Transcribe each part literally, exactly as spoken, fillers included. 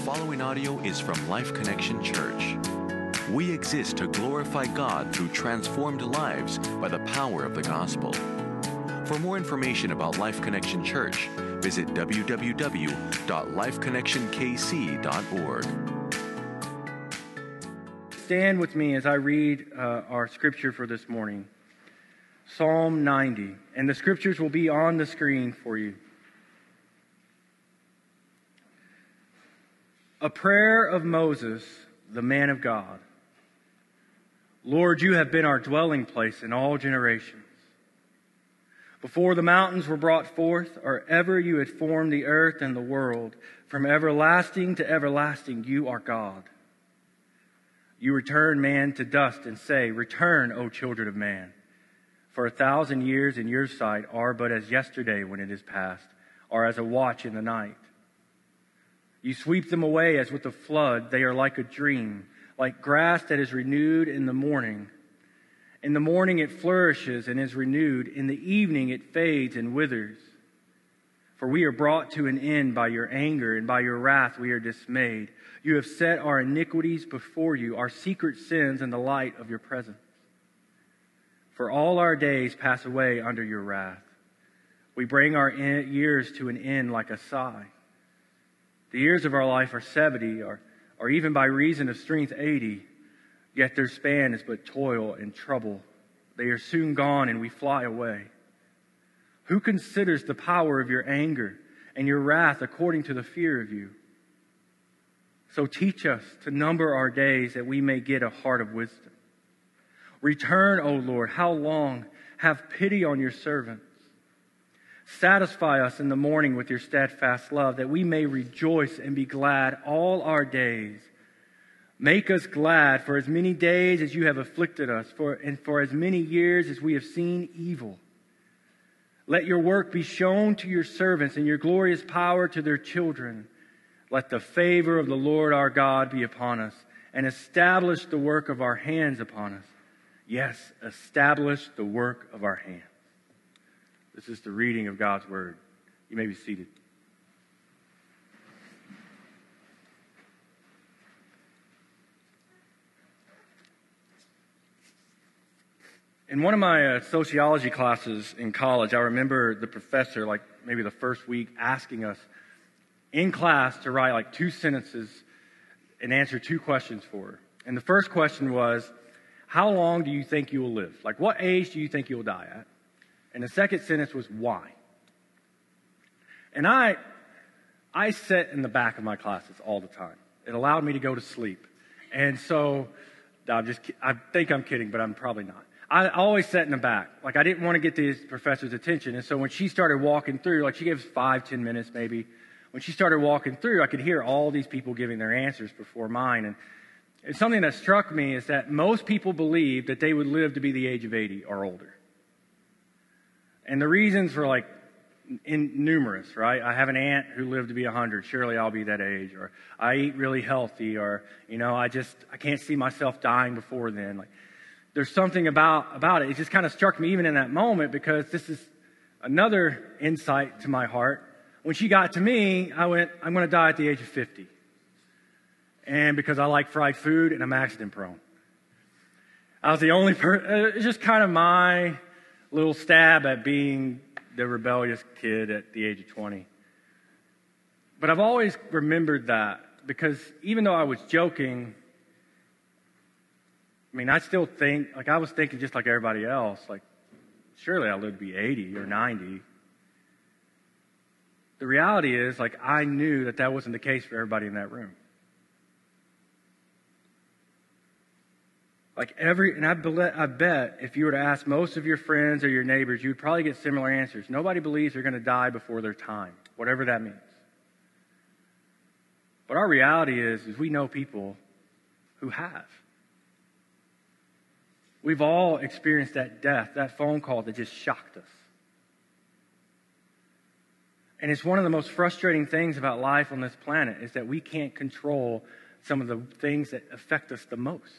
following audio is from Life Connection Church. We exist to glorify God through transformed lives by the power of the gospel. For more information about Life Connection Church, visit w w w dot life connection k c dot org. Stand with me as I read uh, our scripture for this morning. Psalm ninety, and the scriptures will be on the screen for you. A prayer of Moses, the man of God. Lord, you have been our dwelling place in all generations. Before the mountains were brought forth, or ever you had formed the earth and the world, from everlasting to everlasting you are God. You return man to dust and say, Return, O children of man. For a thousand years in your sight are but as yesterday when it is past, or as a watch in the night. You sweep them away as with a flood. They are like a dream, like grass that is renewed in the morning. In the morning it flourishes and is renewed. In the evening it fades and withers. For we are brought to an end by your anger, and by your wrath we are dismayed. You have set our iniquities before you, our secret sins in the light of your presence. For all our days pass away under your wrath. We bring our years to an end like a sigh. The years of our life are seventy, or, or even by reason of strength eighty. Yet their span is but toil and trouble. They are soon gone and we fly away. Who considers the power of your anger and your wrath according to the fear of you? So teach us to number our days that we may get a heart of wisdom. Return, O Lord, how long? Have pity on your servants. Satisfy us in the morning with your steadfast love, that we may rejoice and be glad all our days. Make us glad for as many days as you have afflicted us, for, and for as many years as we have seen evil. Let your work be shown to your servants, and your glorious power to their children. Let the favor of the Lord our God be upon us, and establish the work of our hands upon us. Yes, establish the work of our hands. This is the reading of God's Word. You may be seated. In one of my uh, sociology classes in college, I remember the professor, like maybe the first week, asking us in class to write like two sentences and answer two questions for her. And the first question was, how long do you think you will live? Like, what age do you think you will die at? And the second sentence was, why? And I I sat in the back of my classes all the time. It allowed me to go to sleep. And so, I'm just, I think I'm kidding, but I'm probably not. I always sat in the back. Like, I didn't want to get the professor's attention. And so when she started walking through, like she gave us five, ten minutes maybe. When she started walking through, I could hear all these people giving their answers before mine. And it's something that struck me is that most people believe that they would live to be the age of eighty or older. And the reasons were like in numerous, right? I have an aunt who lived to be one hundred. Surely I'll be that age. Or I eat really healthy. Or, you know, I just, I can't see myself dying before then. Like, there's something about, about it. It just kind of struck me even in that moment, because this is another insight to my heart. When she got to me, I went, I'm going to die at the age of fifty. And because I like fried food and I'm accident prone. I was the only person, it's just kind of my little stab at being the rebellious kid at the age of twenty. But I've always remembered that, because even though I was joking, I mean, I still think, like I was thinking just like everybody else, like, surely I'll live to be eighty or ninety. The reality is, like, I knew that that wasn't the case for everybody in that room. Like every, and I, be, I bet if you were to ask most of your friends or your neighbors, you would probably get similar answers. Nobody believes they're going to die before their time, whatever that means. But our reality is, is we know people who have. We've all experienced that death, that phone call that just shocked us. And it's one of the most frustrating things about life on this planet is that we can't control some of the things that affect us the most.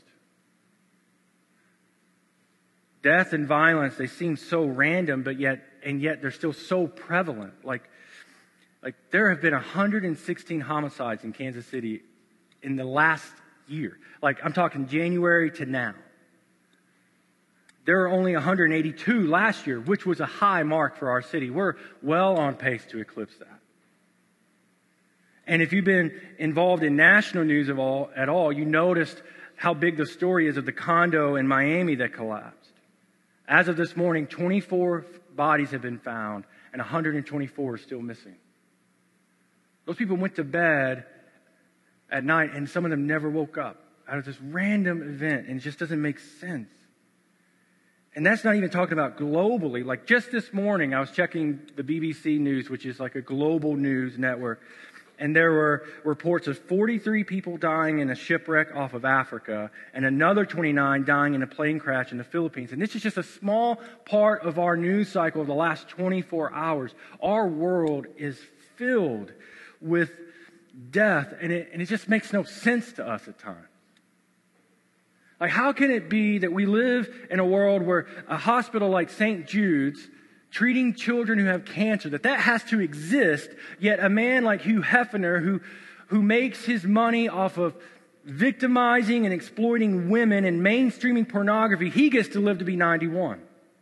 Death and violence, they seem so random, but yet, and yet they're still so prevalent. Like, Like, there have been one hundred sixteen homicides in Kansas City in the last year. Like, I'm talking January to now. There are only one hundred eighty-two last year, which was a high mark for our city. We're well on pace to eclipse that. And if you've been involved in national news of all, at all, you noticed how big the story is of the condo in Miami that collapsed. As of this morning, twenty-four bodies have been found, and one hundred twenty-four are still missing. Those people went to bed at night, and some of them never woke up out of this random event, and it just doesn't make sense. And that's not even talking about globally. Like, just this morning, I was checking the B B C News, which is like a global news network, and there were reports of forty-three people dying in a shipwreck off of Africa and another twenty-nine dying in a plane crash in the Philippines. And this is just a small part of our news cycle of the last twenty-four hours. Our world is filled with death, and it, and it just makes no sense to us at times. Like, how can it be that we live in a world where a hospital like Saint Jude's treating children who have cancer, that that has to exist, yet a man like Hugh Hefner, who, who makes his money off of victimizing and exploiting women and mainstreaming pornography, he gets to live to be ninety-one.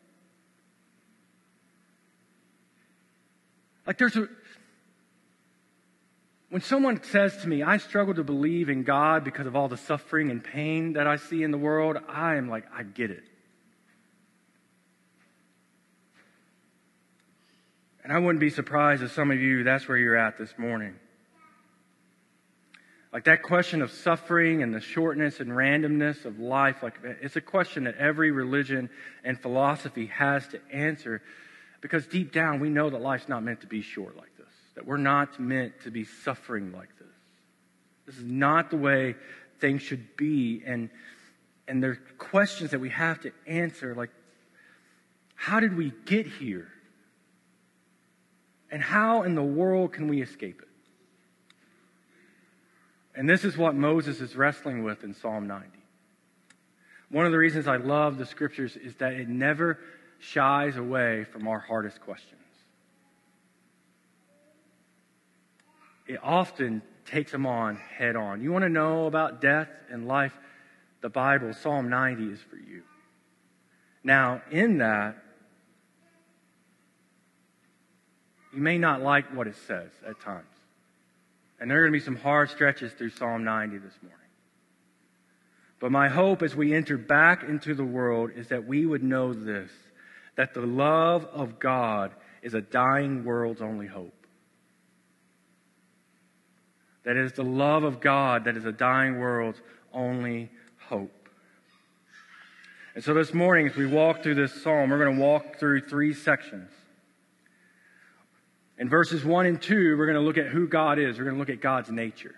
Like, there's a... When someone says to me, I struggle to believe in God because of all the suffering and pain that I see in the world, I am like, I get it. And I wouldn't be surprised if some of you, that's where you're at this morning. Like, that question of suffering and the shortness and randomness of life, like, it's a question that every religion and philosophy has to answer, because deep down we know that life's not meant to be short like this. That we're not meant to be suffering like this. This is not the way things should be. And, and there are questions that we have to answer, like, how did we get here? And how in the world can we escape it? And this is what Moses is wrestling with in Psalm ninety. One of the reasons I love the scriptures is that it never shies away from our hardest questions. It often takes them on head on. You want to know about death and life? The Bible, Psalm ninety, is for you. Now, in that, you may not like what it says at times. And there are going to be some hard stretches through Psalm ninety this morning. But my hope as we enter back into the world is that we would know this, that the love of God is a dying world's only hope. That it is the love of God that is a dying world's only hope. And so this morning, as we walk through this psalm, we're going to walk through three sections. In verses one and two, we're going to look at who God is. We're going to look at God's nature.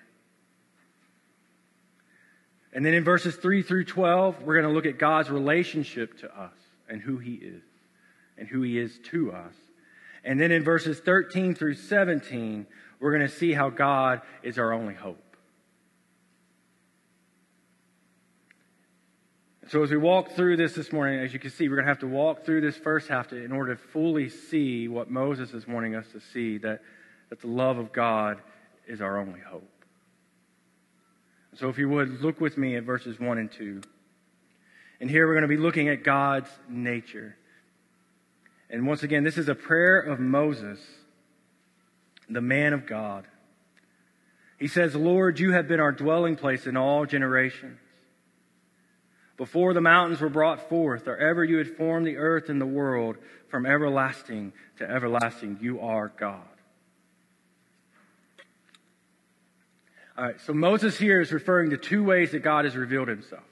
And then in verses three through twelve, we're going to look at God's relationship to us and who He is and who He is to us. And then in verses thirteen through seventeen, we're going to see how God is our only hope. So as we walk through this this morning, as you can see, we're going to have to walk through this first half to, in order to fully see what Moses is wanting us to see, that, that the love of God is our only hope. So if you would, look with me at verses one and two. And here we're going to be looking at God's nature. And once again, this is a prayer of Moses, the man of God. He says, Lord, you have been our dwelling place in all generations. Before the mountains were brought forth, or ever you had formed the earth and the world, from everlasting to everlasting, you are God. All right, so Moses here is referring to two ways that God has revealed Himself.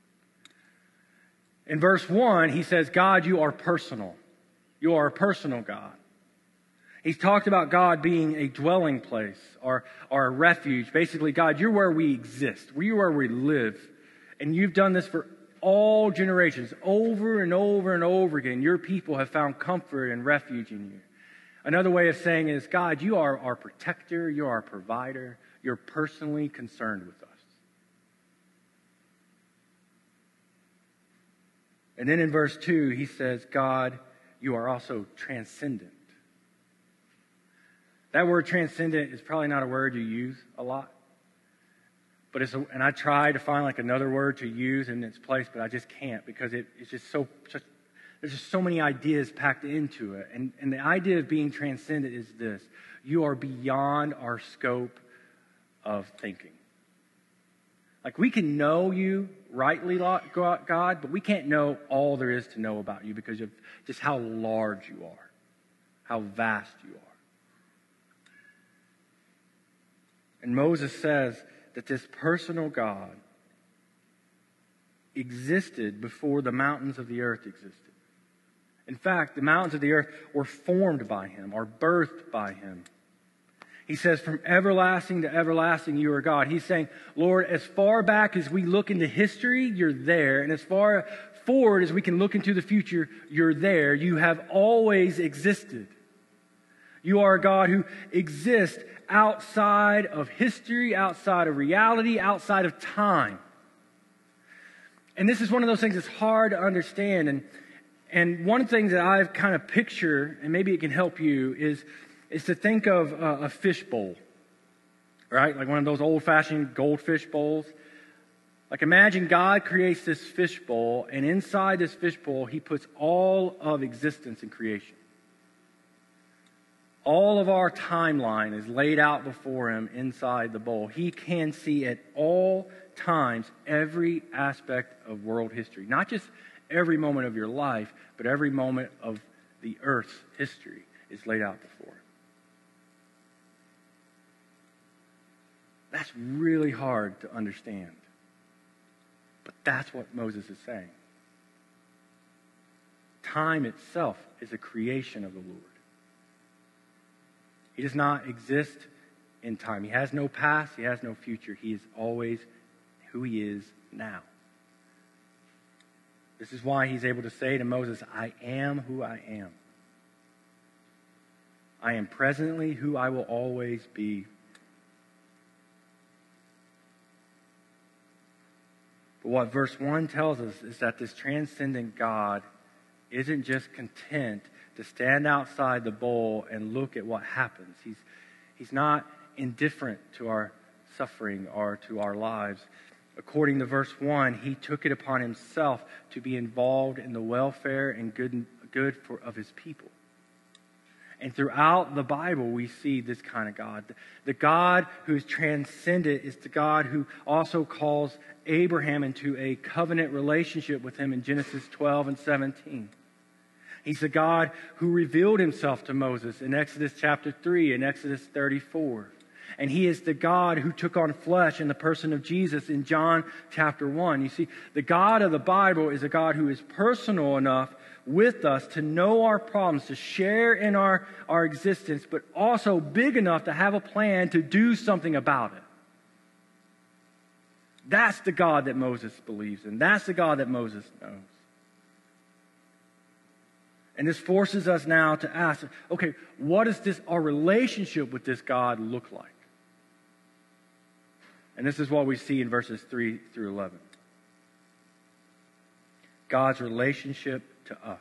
In verse one, he says, God, you are personal. You are a personal God. He's talked about God being a dwelling place or, or a refuge. Basically, God, you're where we exist. You're where we live. And you've done this for all generations. Over and over and over again, your people have found comfort and refuge in you. Another way of saying it is, God, you are our protector. You are our provider. You're personally concerned with us. And then in verse two, he says, God, you are also transcendent. That word transcendent is probably not a word you use a lot. But it's a, and I try to find like another word to use in its place, but I just can't because it, it's just so, such, there's just so many ideas packed into it. And, and the idea of being transcendent is this: you are beyond our scope of thinking. Like we can know you rightly, God, but we can't know all there is to know about you because of just how large you are, how vast you are. And Moses says that this personal God existed before the mountains of the earth existed. In fact, the mountains of the earth were formed by him, or birthed by him. He says, from everlasting to everlasting, you are God. He's saying, Lord, as far back as we look into history, you're there. And as far forward as we can look into the future, you're there. You have always existed. You are a God who exists outside of history, outside of reality, outside of time. And this is one of those things that's hard to understand. And, and one of the things that I've kind of pictured, and maybe it can help you, is, is to think of a, a fish bowl, right? Like one of those old-fashioned goldfish bowls. Like imagine God creates this fish bowl, and inside this fish bowl, he puts all of existence in creation. All of our timeline is laid out before him inside the bowl. He can see at all times every aspect of world history. Not just every moment of your life, but every moment of the earth's history is laid out before him. That's really hard to understand. But that's what Moses is saying. Time itself is a creation of the Lord. He does not exist in time. He has no past. He has no future. He is always who he is now. This is why he's able to say to Moses, I am who I am. I am presently who I will always be. But what verse one tells us is that this transcendent God isn't just content to stand outside the bowl and look at what happens. He's, he's not indifferent to our suffering or to our lives. According to verse one, he took it upon himself to be involved in the welfare and good, good for, of his people. And throughout the Bible, we see this kind of God. The God who is transcendent is the God who also calls Abraham into a covenant relationship with him in Genesis twelve and seventeen. He's the God who revealed himself to Moses in Exodus chapter three and Exodus thirty-four. And he is the God who took on flesh in the person of Jesus in John chapter one. You see, the God of the Bible is a God who is personal enough with us to know our problems, to share in our, our existence, but also big enough to have a plan to do something about it. That's the God that Moses believes in. That's the God that Moses knows. And this forces us now to ask, okay, what does this, our relationship with this God look like? And this is what we see in verses three through eleven. God's relationship to us.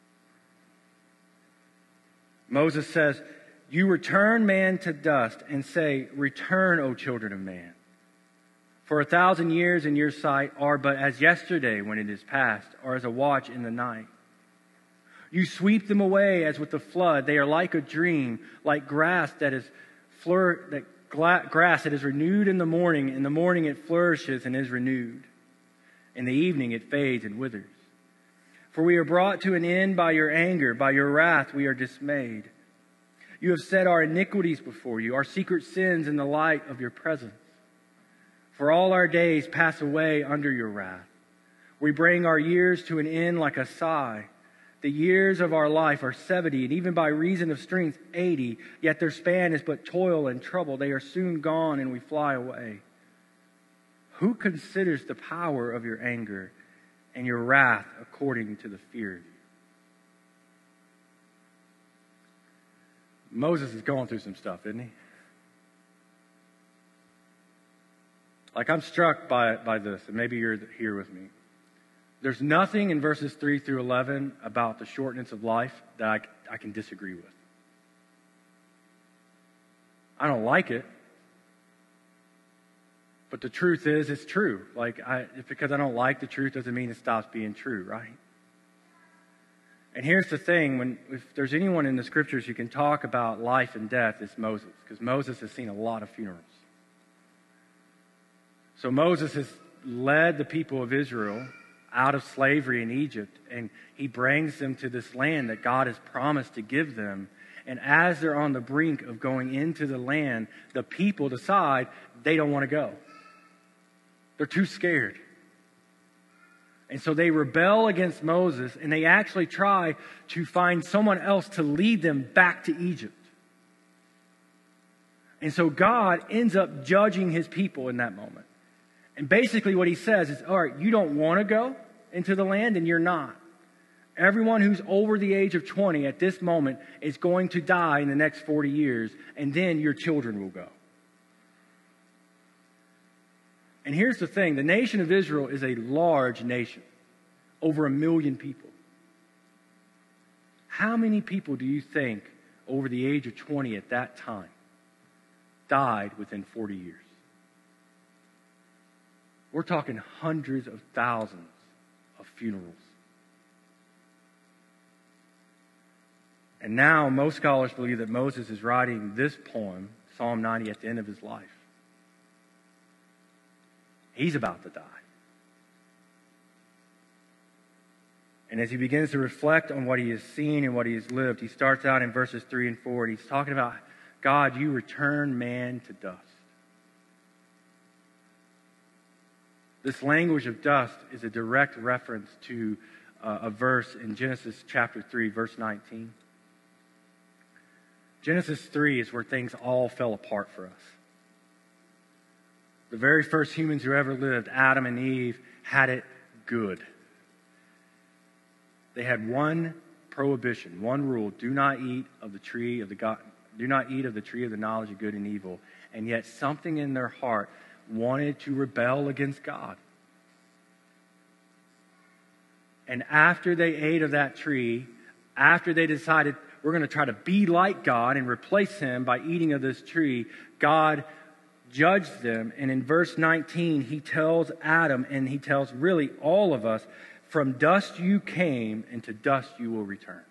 Moses says, you return man to dust and say, return, O children of man. For a thousand years in your sight are but as yesterday when it is past, or as a watch in the night. You sweep them away as with the flood. They are like a dream, like grass that is flour- that gla- grass that is renewed in the morning. In the morning it flourishes and is renewed. In the evening it fades and withers. For we are brought to an end by your anger. By your wrath we are dismayed. You have set our iniquities before you, our secret sins in the light of your presence. For all our days pass away under your wrath. We bring our years to an end like a sigh. The years of our life are seventy, and even by reason of strength, eighty. Yet their span is but toil and trouble. They are soon gone, and we fly away. Who considers the power of your anger and your wrath according to the fear of you? Moses is going through some stuff, isn't he? Like, I'm struck by, by this, and maybe you're here with me. There's nothing in verses three through eleven about the shortness of life that I, I can disagree with. I don't like it. But the truth is, it's true. Like, I, because I don't like the truth doesn't mean it stops being true, right? And here's the thing, when if there's anyone in the scriptures who can talk about life and death, it's Moses, because Moses has seen a lot of funerals. So Moses has led the people of Israel out of slavery in Egypt, and he brings them to this land that God has promised to give them. And as they're on the brink of going into the land, the people decide they don't want to go. They're too scared. And so they rebel against Moses, and they actually try to find someone else to lead them back to Egypt. And so God ends up judging his people in that moment. And basically what he says is, all right, you don't want to go into the land, and you're not. Everyone who's over the age of twenty at this moment is going to die in the next forty years, and then your children will go. And here's the thing, the nation of Israel is a large nation, over a million people. How many people do you think over the age of twenty at that time died within forty years? We're talking hundreds of thousands of funerals. And now most scholars believe that Moses is writing this poem, Psalm ninety, at the end of his life. He's about to die. And as he begins to reflect on what he has seen and what he has lived, he starts out in verses three and four, and he's talking about, God, you return man to dust. This language of dust is a direct reference to uh, a verse in Genesis chapter three, verse nineteen. Genesis three is where things all fell apart for us. The very first humans who ever lived, Adam and Eve, had it good. They had one prohibition, one rule: do not eat of the tree of the God, do not eat of the tree of the knowledge of good and evil. And yet something in their heart wanted to rebel against God. And after they ate of that tree, after they decided we're going to try to be like God and replace him by eating of this tree, God judged them. And in verse nineteen, he tells Adam, and he tells really all of us, from dust you came, and to dust you will return.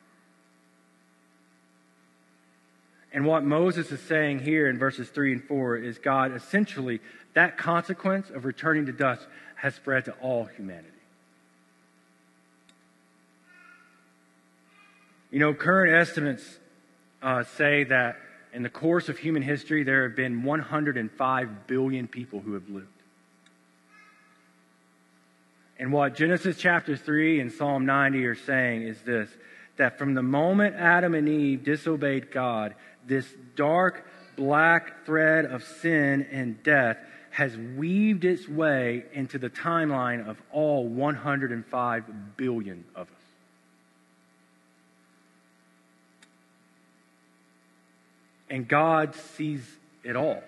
And what Moses is saying here in verses three and four is God essentially, that consequence of returning to dust has spread to all humanity. You know, current estimates uh, say that in the course of human history, there have been one hundred five billion people who have lived. And what Genesis chapter three and Psalm ninety are saying is this, that from the moment Adam and Eve disobeyed God, this dark, black thread of sin and death has weaved its way into the timeline of all one hundred five billion of us. And God sees it all.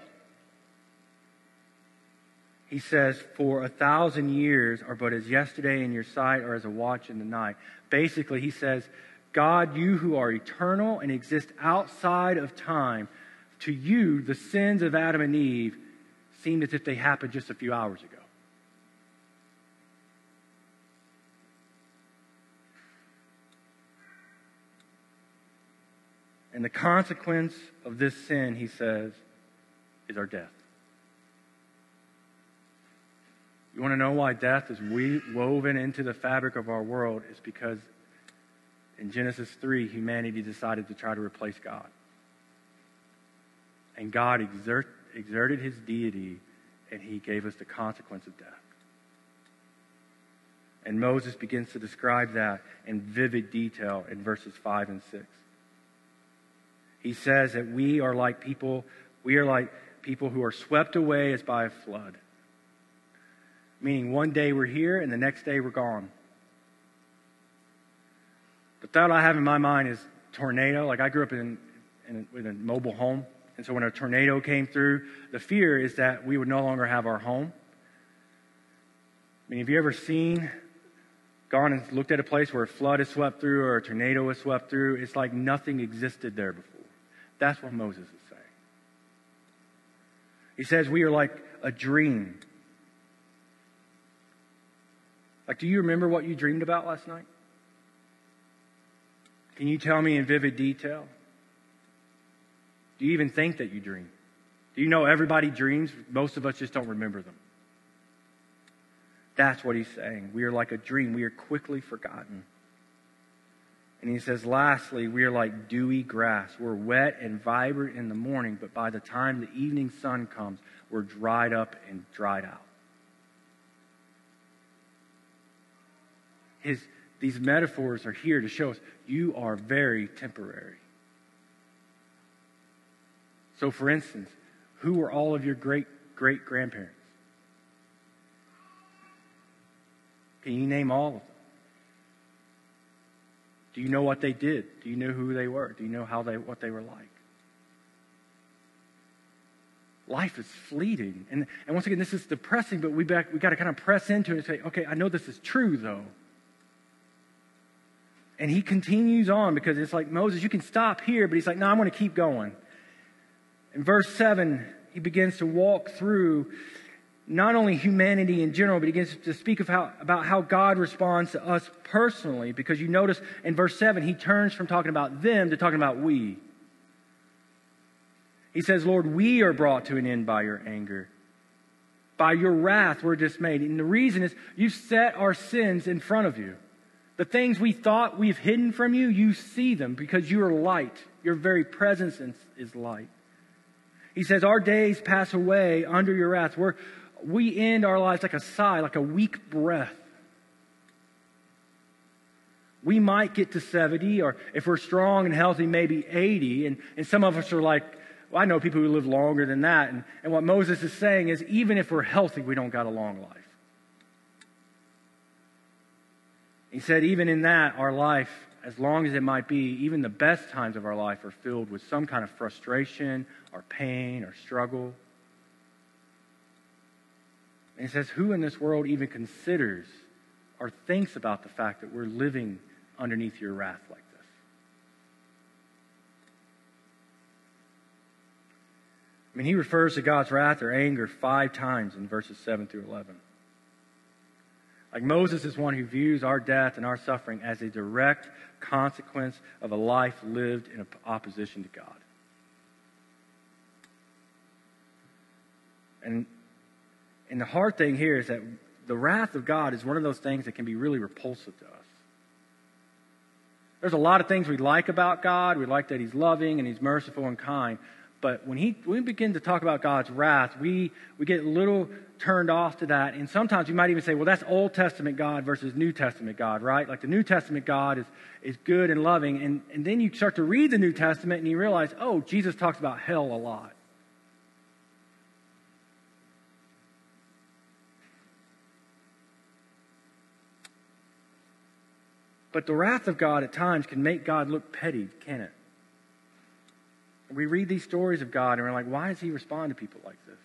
He says, for a thousand years are but as yesterday in your sight or as a watch in the night. Basically, he says, God, you who are eternal and exist outside of time, to you, the sins of Adam and Eve seemed as if they happened just a few hours ago. And the consequence of this sin, he says, is our death. You want to know why death is we- woven into the fabric of our world? It's because in Genesis three, humanity decided to try to replace God. And God exert, exerted his deity, and he gave us the consequence of death. And Moses begins to describe that in vivid detail in verses five and six. He says that we are like people, we are like people who are swept away as by a flood. Meaning one day we're here and the next day we're gone. The thought I have in my mind is tornado. Like I grew up in, in, in a mobile home. And so when a tornado came through, the fear is that we would no longer have our home. I mean, have you ever seen, gone and looked at a place where a flood has swept through or a tornado has swept through? It's like nothing existed there before. That's what Moses is saying. He says we are like a dream. Like, do you remember what you dreamed about last night? Can you tell me in vivid detail? Do you even think that you dream? Do you know everybody dreams? Most of us just don't remember them. That's what he's saying. We are like a dream. We are quickly forgotten. And he says, lastly, we are like dewy grass. We're wet and vibrant in the morning, but by the time the evening sun comes, we're dried up and dried out. His, these metaphors are here to show us you are very temporary. So, for instance, who were all of your great great grandparents? Can you name all of them? Do you know what they did? Do you know who they were? Do you know how they what they were like? Life is fleeting. And, and once again, this is depressing, but we back, we got to kind of press into it and say, okay, I know this is true, though. And he continues on because it's like, Moses, you can stop here, but he's like, no, I'm going to keep going. In verse seven, he begins to walk through not only humanity in general, but he begins to speak of how, about how God responds to us personally. Because you notice in verse seven, he turns from talking about them to talking about we. He says, Lord, we are brought to an end by your anger. By your wrath we're dismayed. And the reason is you've set our sins in front of you. The things we thought we've hidden from you, you see them because you are light. Your very presence is light. He says, our days pass away under your wrath. We're, we end our lives like a sigh, like a weak breath. We might get to seventy, or if we're strong and healthy, maybe eighty. And, and some of us are like, well, I know people who live longer than that. And, and what Moses is saying is, even if we're healthy, we don't got a long life. He said, even in that, our life, as long as it might be, even the best times of our life are filled with some kind of frustration or pain or struggle. And he says, who in this world even considers or thinks about the fact that we're living underneath your wrath like this? I mean, he refers to God's wrath or anger five times in verses seven through eleven. Like Moses is one who views our death and our suffering as a direct consequence of a life lived in opposition to God. And, and the hard thing here is that the wrath of God is one of those things that can be really repulsive to us. There's a lot of things we like about God. We like that He's loving and He's merciful and kind. But when, he, when we begin to talk about God's wrath, we, we get a little turned off to that. And sometimes we might even say, well, that's Old Testament God versus New Testament God, right? Like the New Testament God is, is good and loving. And, and then you start to read the New Testament and you realize, oh, Jesus talks about hell a lot. But the wrath of God at times can make God look petty, can it? We read these stories of God and we're like, why does He respond to people like this?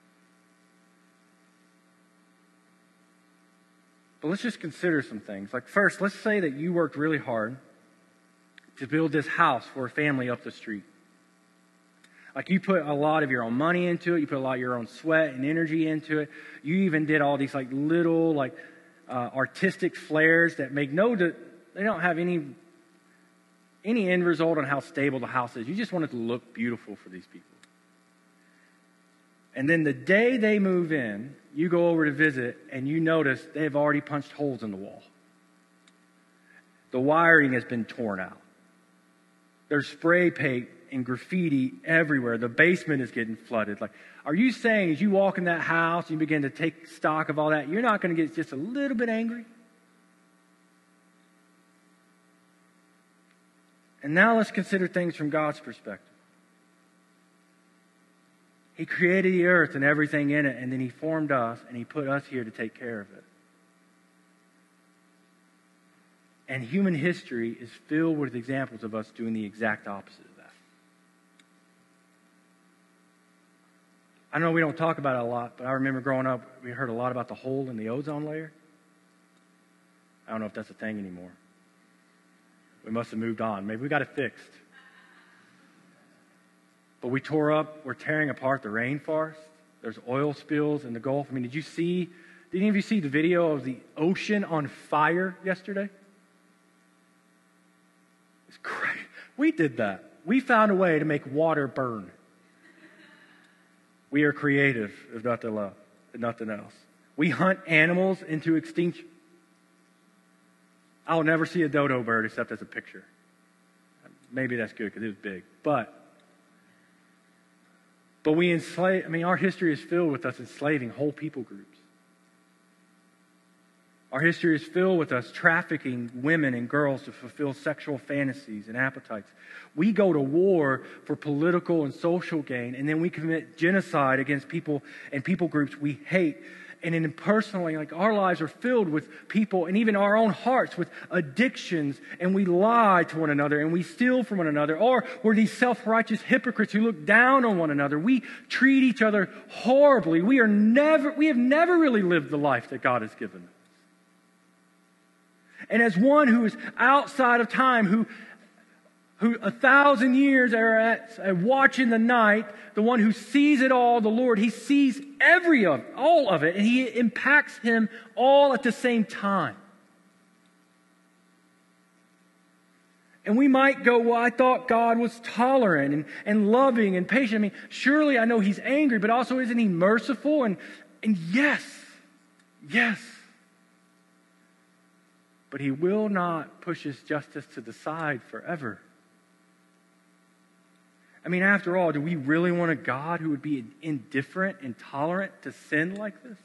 But let's just consider some things. Like first, let's say that you worked really hard to build this house for a family up the street. Like you put a lot of your own money into it. You put a lot of your own sweat and energy into it. You even did all these like little like uh, artistic flares that make no, de- they don't have any any end result on how stable the house is. You just want it to look beautiful for these people. And then the day they move in, you go over to visit and you notice they've already punched holes in the wall. The wiring has been torn out. There's spray paint and graffiti everywhere. The basement is getting flooded. Like, are you saying as you walk in that house and you begin to take stock of all that, you're not going to get just a little bit angry? And now let's consider things from God's perspective. He created the earth and everything in it, and then He formed us, and He put us here to take care of it. And human history is filled with examples of us doing the exact opposite of that. I know we don't talk about it a lot, but I remember growing up, we heard a lot about the hole in the ozone layer. I don't know if that's a thing anymore. We must have moved on. Maybe we got it fixed. But we tore up, we're tearing apart the rainforest. There's oil spills in the Gulf. I mean, did you see, did any of you see the video of the ocean on fire yesterday? It's crazy. We did that. We found a way to make water burn. We are creative, if nothing else. If nothing else. We hunt animals into extinction. I'll never see a dodo bird except as a picture. Maybe that's good because it was big. But, but we enslave, I mean, our history is filled with us enslaving whole people groups. Our history is filled with us trafficking women and girls to fulfill sexual fantasies and appetites. We go to war for political and social gain, and then we commit genocide against people and people groups we hate. And then personally, like our lives are filled with people and even our own hearts with addictions, and we lie to one another and we steal from one another, or we're these self-righteous hypocrites who look down on one another. We treat each other horribly. We are never, we have never really lived the life that God has given us. And as one who is outside of time, who who a thousand years are at, at watch in the night, the one who sees it all, the Lord, He sees every of all of it, and He impacts him all at the same time. And we might go, well, I thought God was tolerant and, and loving and patient. I mean, surely I know He's angry, but also isn't He merciful? And, and yes, yes. But He will not push His justice to the side forever. I mean, after all, do we really want a God who would be indifferent and tolerant to sin like this?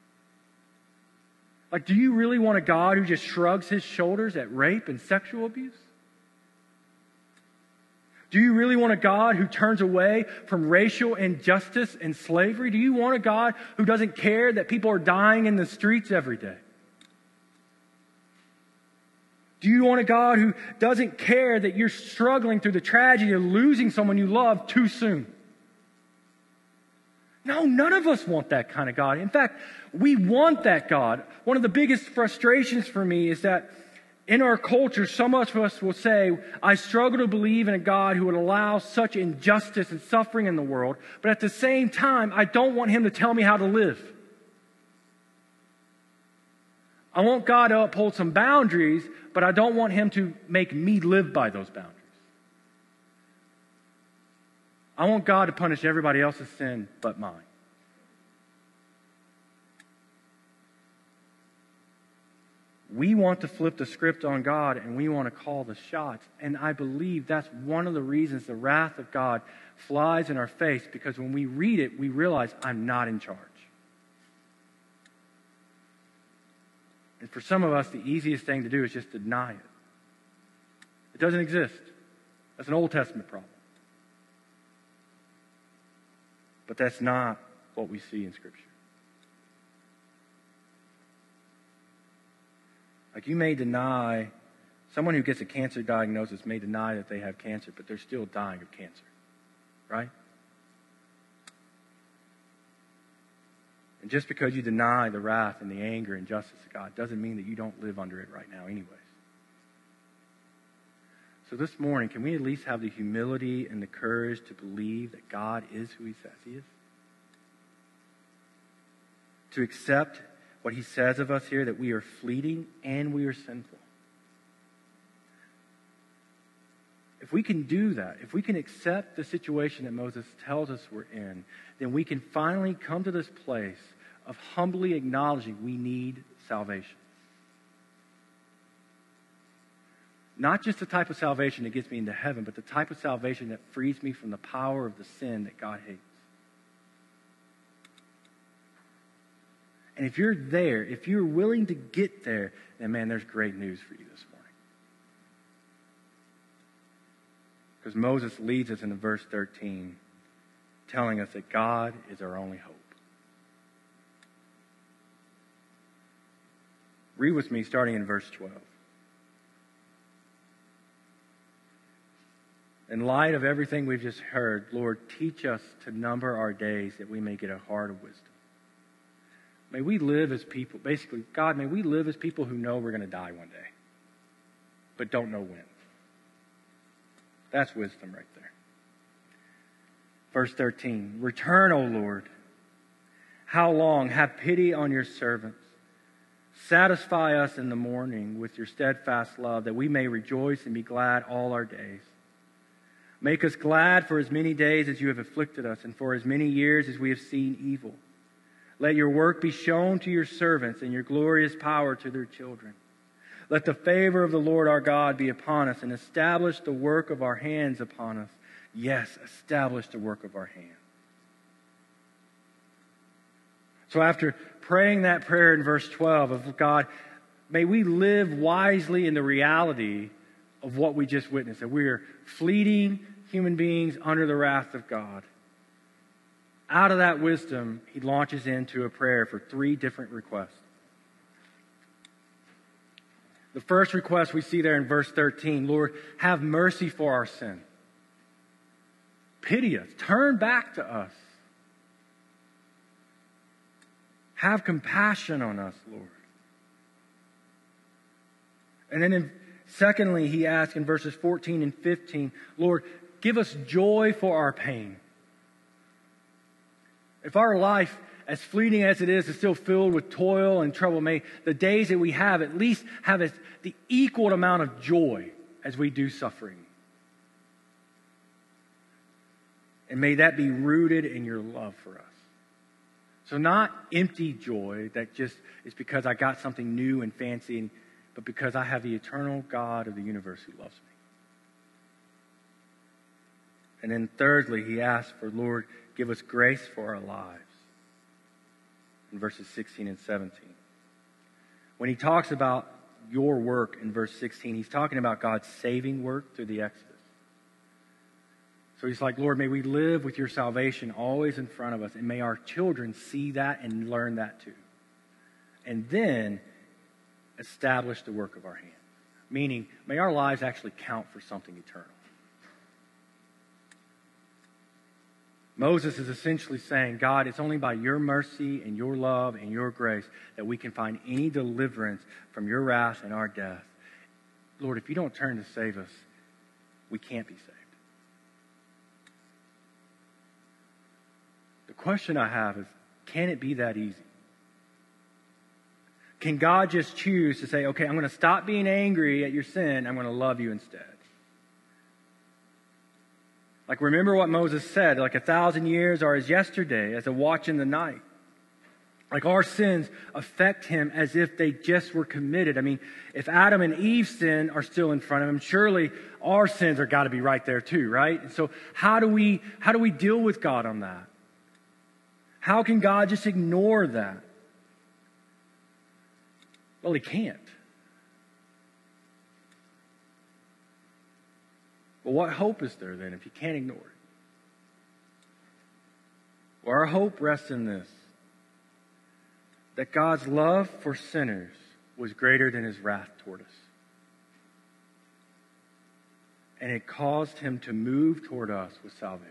Like, do you really want a God who just shrugs His shoulders at rape and sexual abuse? Do you really want a God who turns away from racial injustice and slavery? Do you want a God who doesn't care that people are dying in the streets every day? Do you want a God who doesn't care that you're struggling through the tragedy of losing someone you love too soon? No, none of us want that kind of God. In fact, we want that God. One of the biggest frustrations for me is that in our culture, so much of us will say, I struggle to believe in a God who would allow such injustice and suffering in the world, but at the same time, I don't want Him to tell me how to live. I want God to uphold some boundaries, but I don't want Him to make me live by those boundaries. I want God to punish everybody else's sin but mine. We want to flip the script on God, and we want to call the shots. And I believe that's one of the reasons the wrath of God flies in our face, because when we read it, we realize I'm not in charge. And for some of us, the easiest thing to do is just deny it. It doesn't exist. That's an Old Testament problem. But that's not what we see in Scripture. Like, you may deny, someone who gets a cancer diagnosis may deny that they have cancer, but they're still dying of cancer. Right? And just because you deny the wrath and the anger and justice of God doesn't mean that you don't live under it right now anyways. So this morning, can we at least have the humility and the courage to believe that God is who He says He is? To accept what He says of us here, that we are fleeting and we are sinful. If we can do that, if we can accept the situation that Moses tells us we're in, then we can finally come to this place of humbly acknowledging we need salvation. Not just the type of salvation that gets me into heaven, but the type of salvation that frees me from the power of the sin that God hates. And if you're there, if you're willing to get there, then man, there's great news for you this morning. Because Moses leads us into verse thirteen, telling us that God is our only hope. Read with me starting in verse twelve. In light of everything we've just heard, Lord, teach us to number our days that we may get a heart of wisdom. May we live as people, basically, God, may we live as people who know we're going to die one day, but don't know when. That's wisdom right there. Verse thirteen, return, O Lord, How long? Have pity on your servants. Satisfy us in the morning with your steadfast love, that we may rejoice and be glad all our days. Make us glad for as many days as you have afflicted us, and for as many years as we have seen evil. Let your work be shown to your servants, and your glorious power to their children. Let the favor of the Lord our God be upon us, and establish the work of our hands upon us. Yes, establish the work of our hands. So after praying that prayer in verse twelve of God, may we live wisely in the reality of what we just witnessed, that we are fleeting human beings under the wrath of God. Out of that wisdom, he launches into a prayer for three different requests. The first request we see there in verse thirteen, Lord, have mercy for our sin. Pity us. Turn back to us. Have compassion on us, Lord. And then in, secondly, he asks in verses fourteen and fifteen, Lord, give us joy for our pain. If our life, as fleeting as it is, is still filled with toil and trouble, may the days that we have at least have a, the equal amount of joy as we do suffering. And may that be rooted in your love for us. So not empty joy that just is because I got something new and fancy, but because I have the eternal God of the universe who loves me. And then thirdly, he asks for, Lord, give us grace for our lives. In verses sixteen and seventeen. When he talks about your work in verse sixteen, he's talking about God's saving work through the Exodus. So he's like, Lord, may we live with your salvation always in front of us, and may our children see that and learn that too. And then establish the work of our hands. Meaning, may our lives actually count for something eternal. Moses is essentially saying, God, it's only by your mercy and your love and your grace that we can find any deliverance from your wrath and our death. Lord, if you don't turn to save us, we can't be saved. The question I have is, can it be that easy? Can God just choose to say, okay, I'm going to stop being angry at your sin, I'm going to love you instead? Like, remember what Moses said, like a thousand years are as yesterday, as a watch in the night. Like, our sins affect him as if they just were committed. I mean, if Adam and Eve's sin are still in front of him, surely our sins are got to be right there too, right? And so how do we, how do we deal with God on that? How can God just ignore that? Well, he can't. Well, what hope is there then if you can't ignore it? Well, our hope rests in this: that God's love for sinners was greater than his wrath toward us. And it caused him to move toward us with salvation.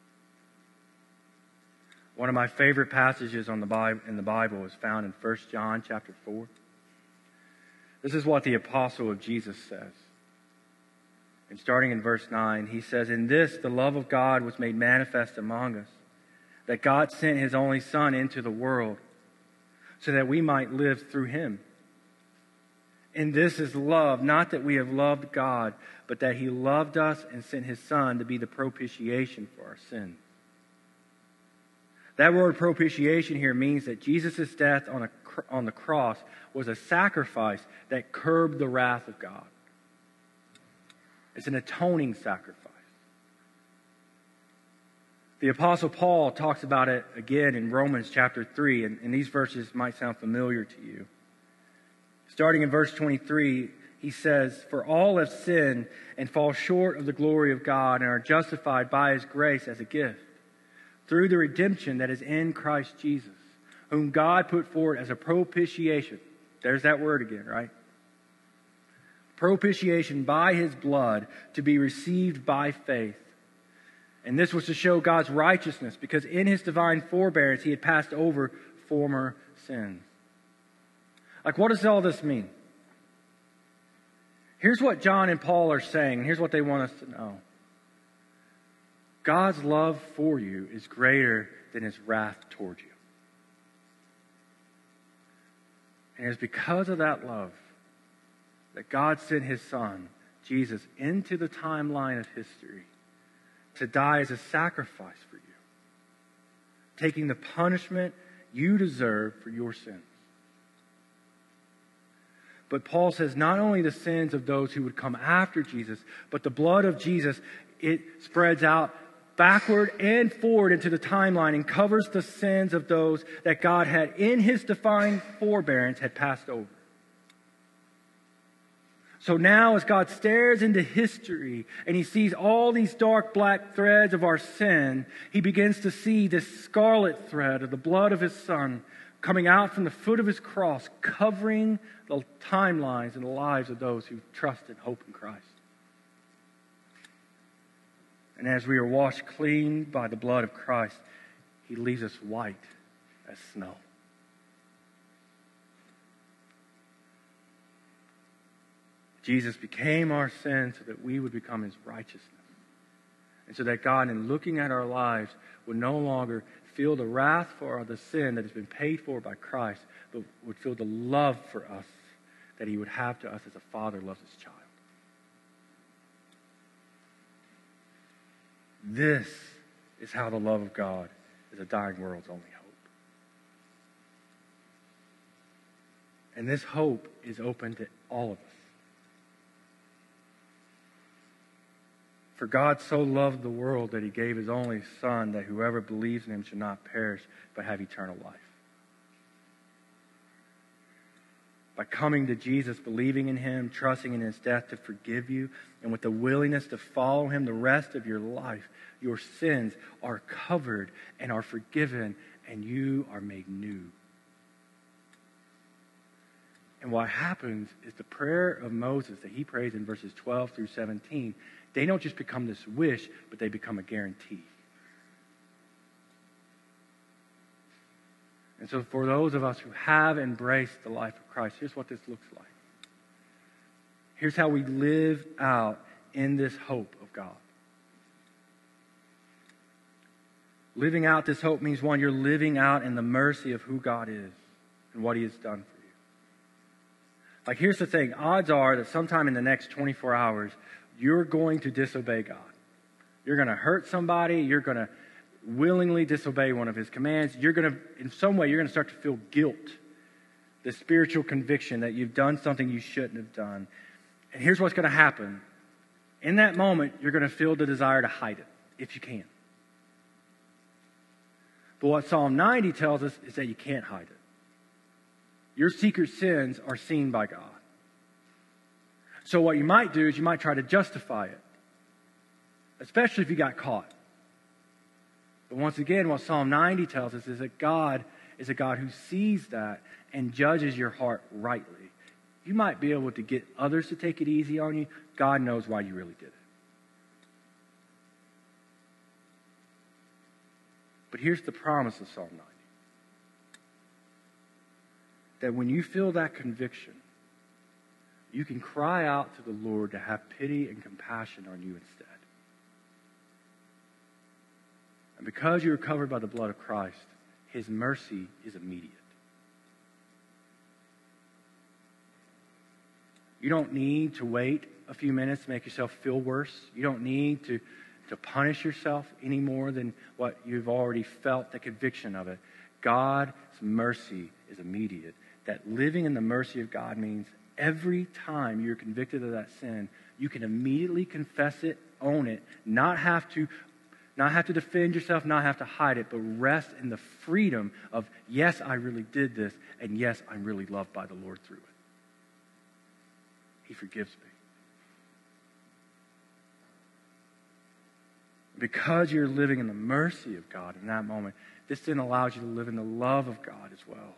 One of my favorite passages on the Bible, in the Bible is found in First John chapter four. This is what the apostle of Jesus says. And starting in verse nine, he says, "In this the love of God was made manifest among us, that God sent his only Son into the world, so that we might live through him. And this is love, not that we have loved God, but that he loved us and sent his Son to be the propitiation for our sins." That word propitiation here means that Jesus' death on, a, on the cross was a sacrifice that curbed the wrath of God. It's an atoning sacrifice. The Apostle Paul talks about it again in Romans chapter three, and, and these verses might sound familiar to you. Starting in verse twenty-three, he says, "For all have sinned and fall short of the glory of God and are justified by his grace as a gift, through the redemption that is in Christ Jesus, whom God put forward as a propitiation." There's that word again, right? Propitiation by his blood to be received by faith. And this was to show God's righteousness, because in his divine forbearance he had passed over former sins. Like, what does all this mean? Here's what John and Paul are saying, and here's what they want us to know. God's love for you is greater than his wrath toward you. And it's because of that love that God sent his Son, Jesus, into the timeline of history to die as a sacrifice for you, taking the punishment you deserve for your sins. But Paul says not only the sins of those who would come after Jesus, but the blood of Jesus, it spreads out backward and forward into the timeline and covers the sins of those that God had in his divine forbearance had passed over. So now as God stares into history and he sees all these dark black threads of our sin, he begins to see this scarlet thread of the blood of his Son coming out from the foot of his cross, covering the timelines and the lives of those who trust and hope in Christ. And as we are washed clean by the blood of Christ, he leaves us white as snow. Jesus became our sin so that we would become his righteousness. And so that God, in looking at our lives, would no longer feel the wrath for the sin that has been paid for by Christ, but would feel the love for us that he would have to us as a father loves his child. This is how the love of God is a dying world's only hope. And this hope is open to all of us. For God so loved the world that he gave his only Son, that whoever believes in him should not perish, but have eternal life. By coming to Jesus, believing in him, trusting in his death to forgive you, and with the willingness to follow him the rest of your life, your sins are covered and are forgiven, and you are made new. And what happens is the prayer of Moses that he prays in verses twelve through seventeen, they don't just become this wish, but they become a guarantee. And so for those of us who have embraced the life of Christ, here's what this looks like. Here's how we live out in this hope of God. Living out this hope means, one, you're living out in the mercy of who God is and what he has done for you. Like, here's the thing. Odds are that sometime in the next twenty-four hours, you're going to disobey God. You're going to hurt somebody. You're going to willingly disobey one of his commands. You're going to, in some way, you're going to start to feel guilt. The spiritual conviction that you've done something you shouldn't have done. And here's what's going to happen. In that moment, you're going to feel the desire to hide it, if you can. But what Psalm ninety tells us is that you can't hide it. Your secret sins are seen by God. So what you might do is you might try to justify it, especially if you got caught. But once again, what Psalm ninety tells us is that God is a God who sees that and judges your heart rightly. You might be able to get others to take it easy on you. God knows why you really did it. But here's the promise of Psalm ninety. That when you feel that conviction, you can cry out to the Lord to have pity and compassion on you instead. And because you are covered by the blood of Christ, his mercy is immediate. You don't need to wait a few minutes to make yourself feel worse. You don't need to, to punish yourself any more than what you've already felt the conviction of it. God's mercy is immediate. That living in the mercy of God means every time you're convicted of that sin, you can immediately confess it, own it, not have to Not have to defend yourself, not have to hide it, but rest in the freedom of, yes, I really did this, and yes, I'm really loved by the Lord through it. He forgives me. Because you're living in the mercy of God in that moment, this then allows you to live in the love of God as well.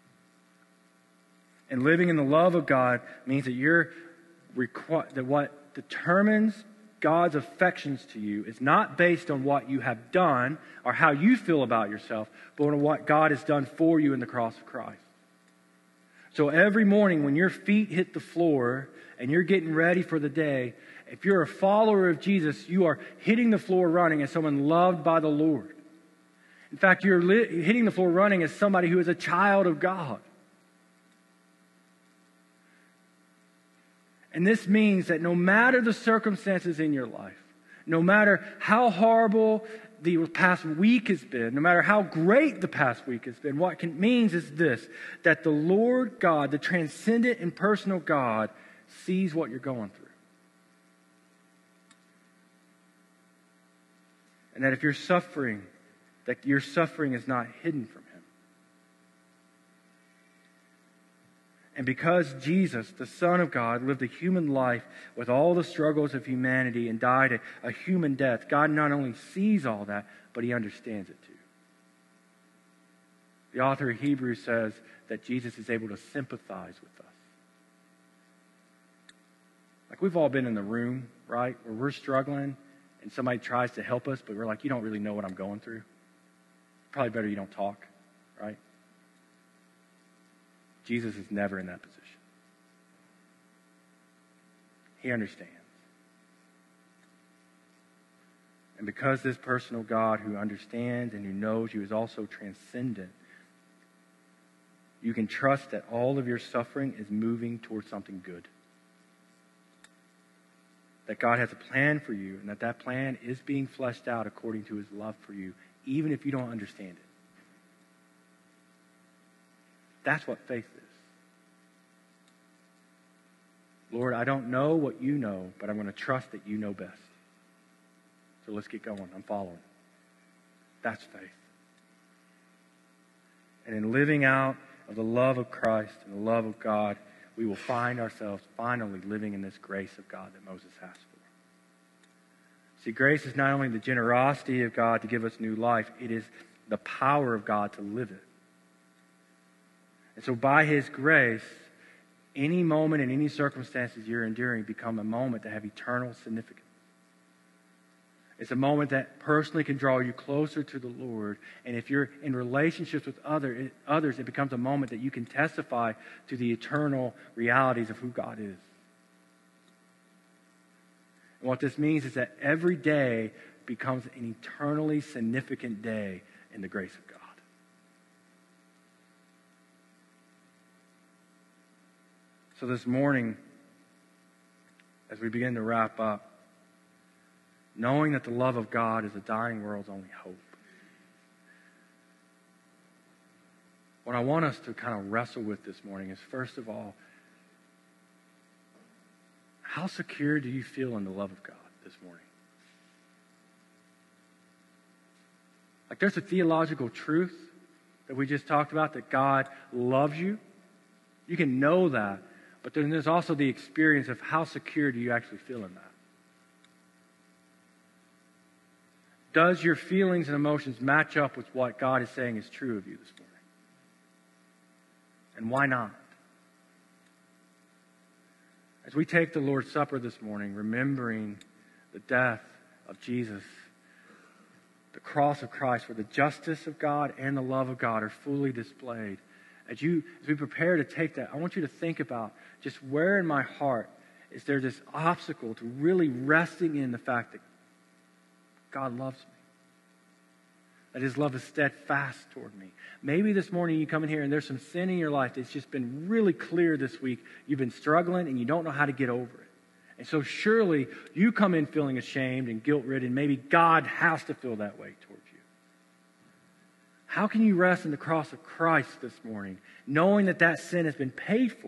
And living in the love of God means that you're requ- that what determines God's affections to you is not based on what you have done or how you feel about yourself, but on what God has done for you in the cross of Christ. So every morning when your feet hit the floor and you're getting ready for the day, if you're a follower of Jesus, you are hitting the floor running as someone loved by the Lord. In fact, you're li- hitting the floor running as somebody who is a child of God. And this means that no matter the circumstances in your life, no matter how horrible the past week has been, no matter how great the past week has been, what it means is this, that the Lord God, the transcendent and personal God, sees what you're going through. And that if you're suffering, that your suffering is not hidden from Him. And because Jesus, the Son of God, lived a human life with all the struggles of humanity and died a, a human death, God not only sees all that, but He understands it too. The author of Hebrews says that Jesus is able to sympathize with us. Like we've all been in the room, right, where we're struggling and somebody tries to help us, but we're like, you don't really know what I'm going through. Probably better you don't talk, right? Jesus is never in that position. He understands. And because this personal God who understands and who knows you is also transcendent, you can trust that all of your suffering is moving towards something good. That God has a plan for you and that that plan is being fleshed out according to His love for you, even if you don't understand it. That's what faith is. Lord, I don't know what you know, but I'm going to trust that you know best. So let's get going. I'm following. That's faith. And in living out of the love of Christ and the love of God, we will find ourselves finally living in this grace of God that Moses asked for. See, grace is not only the generosity of God to give us new life, it is the power of God to live it. And so by His grace, any moment and any circumstances you're enduring become a moment that have eternal significance. It's a moment that personally can draw you closer to the Lord. And if you're in relationships with other, others, it becomes a moment that you can testify to the eternal realities of who God is. And what this means is that every day becomes an eternally significant day in the grace of God. So this morning, as we begin to wrap up, knowing that the love of God is a dying world's only hope, what I want us to kind of wrestle with this morning is, first of all, how secure do you feel in the love of God this morning? Like there's a theological truth that we just talked about, that God loves you. You can know that. But then there's also the experience of how secure do you actually feel in that? Does your feelings and emotions match up with what God is saying is true of you this morning? And why not? As we take the Lord's Supper this morning, remembering the death of Jesus, the cross of Christ, where the justice of God and the love of God are fully displayed, As you, as we prepare to take that, I want you to think about just where in my heart is there this obstacle to really resting in the fact that God loves me, that His love is steadfast toward me. Maybe this morning you come in here and there's some sin in your life that's just been really clear this week. You've been struggling and you don't know how to get over it. And so surely you come in feeling ashamed and guilt-ridden. Maybe God has to feel that way towards you. How can you rest in the cross of Christ this morning, knowing that that sin has been paid for?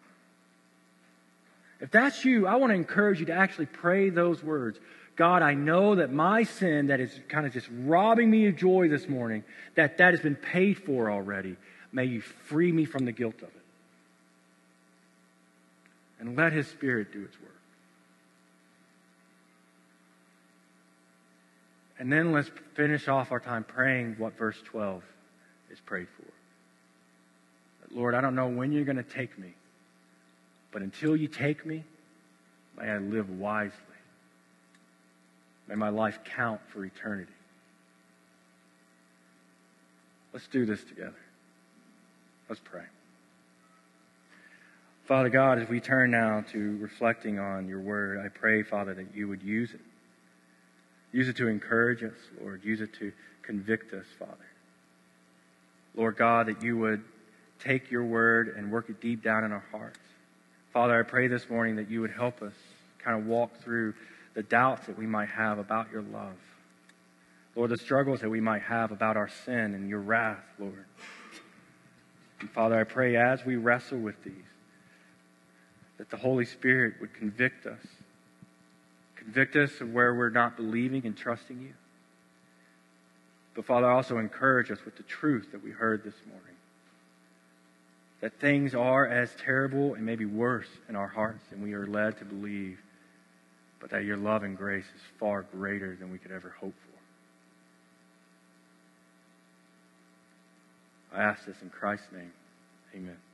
If that's you, I want to encourage you to actually pray those words. God, I know that my sin that is kind of just robbing me of joy this morning, that that has been paid for already. May you free me from the guilt of it. And let His Spirit do its work. And then let's finish off our time praying what verse twelve is prayed for. Lord, I don't know when you're going to take me, but until you take me, may I live wisely. May my life count for eternity. Let's do this together. Let's pray. Father God, as we turn now to reflecting on your word, I pray, Father, that you would use it. Use it to encourage us, Lord. Use it to convict us, Father. Lord God, that you would take your word and work it deep down in our hearts. Father, I pray this morning that you would help us kind of walk through the doubts that we might have about your love. Lord, the struggles that we might have about our sin and your wrath, Lord. And Father, I pray as we wrestle with these, that the Holy Spirit would convict us. Convict us of where we're not believing and trusting you. But Father, also encourage us with the truth that we heard this morning. That things are as terrible and maybe worse in our hearts than we are led to believe, but that your love and grace is far greater than we could ever hope for. I ask this in Christ's name. Amen.